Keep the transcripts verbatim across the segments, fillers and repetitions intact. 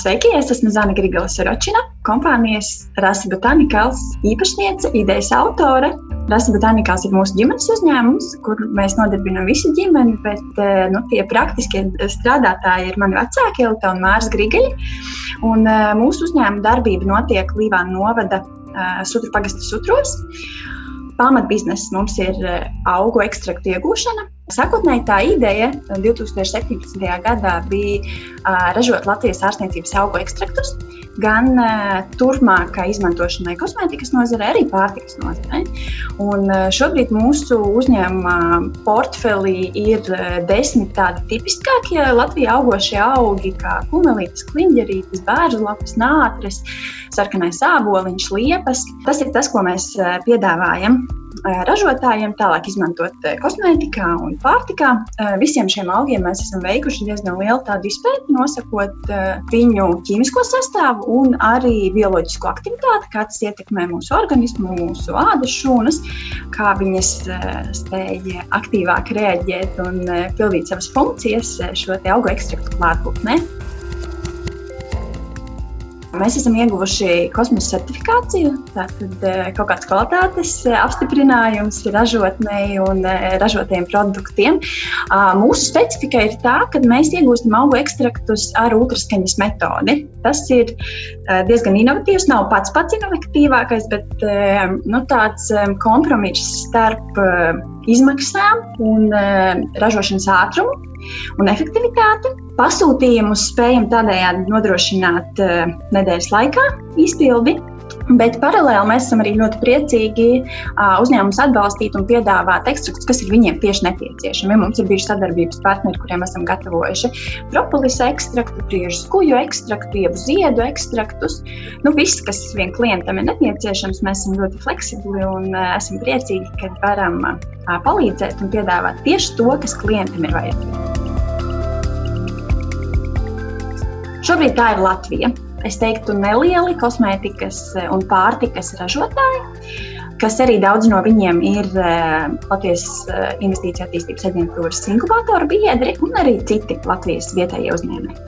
Sveiki, es esmu Zana Grigala-Soročina, kompānijas Rasa Botanicals īpašniece, idejas autore. Rasa Botanicals ir mūsu ģimenes uzņēmums, kur mēs nodarbinām visu ģimeni, bet nu, tie praktiskie strādātāji ir mani vecāki, Elta un Māris Grigaļi. Un mūsu uzņēmuma darbība notiek Līvānu novada Sutru pagasta Sutros. Pamatbizness mums ir augu ekstraktu iegūšana. Sākotnēji tā ideja divi tūkstoši septiņpadsmitajā gadā bija ražot Latvijas ārstniecības augu ekstraktus, gan turpmākai izmantošanai kosmētikas nozarē, arī pārtikas nozarē. Un šobrīd mūsu uzņēmuma portfelī ir desmit tādi tipiskākie Latvijā augošie augi, kā kumelītes, kliņģerītes, bērzlapas, nātris, sarkanais āboliņš, liepas. Tas ir tas, ko mēs piedāvājam ražotājiem tālāk izmantot kosmētikā un pārtikā. Visiem šiem augiem mēs esam veikuši diezgan lielu tādu izpēti, nosakot viņu ķīmisko sastāvu un arī bioloģisko aktivitāti, kā tas ietekmē mūsu organismu, mūsu ādas šūnas, kā viņas spēja aktīvāk reaģēt un pildīt savas funkcijas šo te augu ekstraktu klātbūtnē. Mēs esam ieguvuši kosmosa certifikāciju, tātad kaut kāds kvalitātes apstiprinājums ražotnei un ražotajiem produktiem. Mūsu specifika ir tā, ka mēs iegūstam augu ekstraktus ar ultraskaņas metodi. Tas ir diezgan inovatīvs, nav pats pats inovatīvākais, bet nu, tāds kompromiss starp izmaksām un ražošanas ātrumu un efektivitāti. Pasūtījumus spējam tādējādi nodrošināt uh, nedēļas laikā izpildi, bet paralēli mēs esam arī ļoti priecīgi uh, uzņēmumus atbalstīt un piedāvāt ekstraktus, kas ir viņiem tieši nepieciešami. Mums ir bijuši sadarbības partneri, kuriem esam gatavojuši propolisa ekstraktu, priežu skuju ekstraktu, ievu ziedu ekstraktus. Nu, viss, kas vien klientam ir nepieciešams, mēs esam ļoti fleksibli un uh, esam priecīgi, ka varam uh, palīdzēt un piedāvāt tieši to, kas klientam ir vajadzīgs. Šobrīd tā ir Latvija. Es teiktu nelieli kosmētikas un pārtikas ražotāji, kas arī daudz no viņiem ir Latvijas investīciju attīstības aģentūras inkubatoru biedri un arī citi Latvijas vietējie uzņēmēji.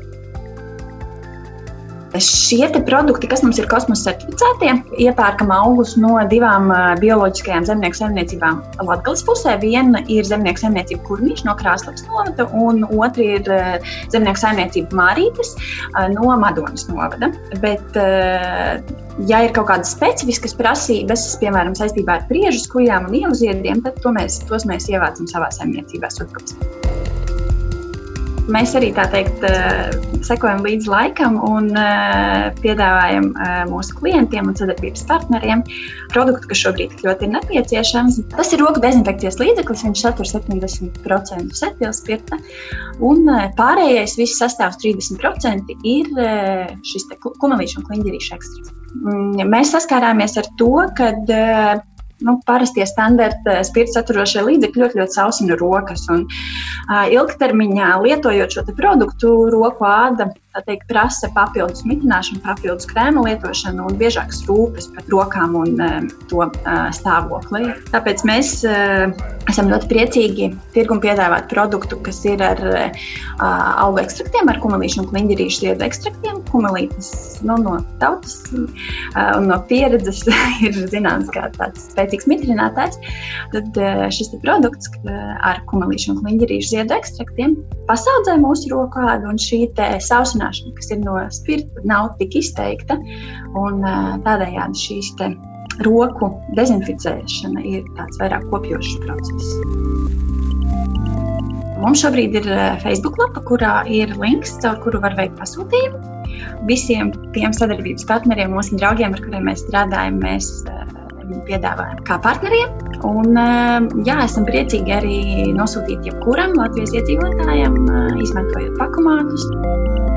Šie te produkti, kas mums ir kosmosa certificētie, iepērkam augus no divām bioloģiskajām zemnieku saimniecībām Latgales pusē. Viena ir zemnieku saimniecība Kurmīša no Krāslavas novada, un otra ir zemnieku saimniecība Mārītes no Madonas novada. Bet, ja ir kaut kādas specifiskas prasības, piemēram, saistībā ar priežu skujām un ievu ziediem, tad to mēs, tos mēs ievācam savā saimniecībā Sutros. Mēs arī, tā teikt, sekojam līdz laikam un piedāvājam mūsu klientiem un sadarbības partneriem produktu, kas šobrīd ļoti ir nepieciešams. Tas ir roku dezinfekcijas līdzeklis, viņš satur septiņdesmit procenti etilspirta, un pārējais viss sastāvs trīsdesmit procenti ir šis te kumelīšu un kliņģerīšu ekstrakts. Mēs saskārāmies ar to, kad Nu, parastie standarta spirta saturošie līdzekļi ļoti, ļoti sausina rokas. Un, uh, ilgtermiņā lietojot šo te produktu, roku āda tā teikt, prasa papildus mitināšanu, papildus krēma lietošanu un biežākas rūpes par rokām un uh, to uh, stāvokli. Tāpēc mēs uh, esam ļoti priecīgi tirgum piedāvāt produktu, kas ir ar uh, augu ekstraktiem, ar kumelīšu un kliņģerīšu ziedu ekstraktiem. Kumelītes nu, no tautas uh, un no pieredzes ir zināms kā tāds spēcīgs mitrinātājs. Tad uh, šis te produkts uh, ar kumelīšu un kliņģerīšu ziedu ekstraktiem pasaudzē mūsu roku ādu, un šī te sausināšana, kas ir no spirta, nav tik izteikta, un tādējādi šīs te roku dezinficēšana ir tāds vairāk kopjošs process. Mums šobrīd ir Facebook lapa, kurā ir links, caur kuru var veikt pasūtījumu. Visiem tiem sadarbības partneriem, mūsu draugiem, ar kuriem mēs strādājam, mēs piedāvājam kā partneriem. Un, jā, esam priecīgi arī nosūtīt jebkuram Latvijas iedzīvotājam, izmantojot pakomātus.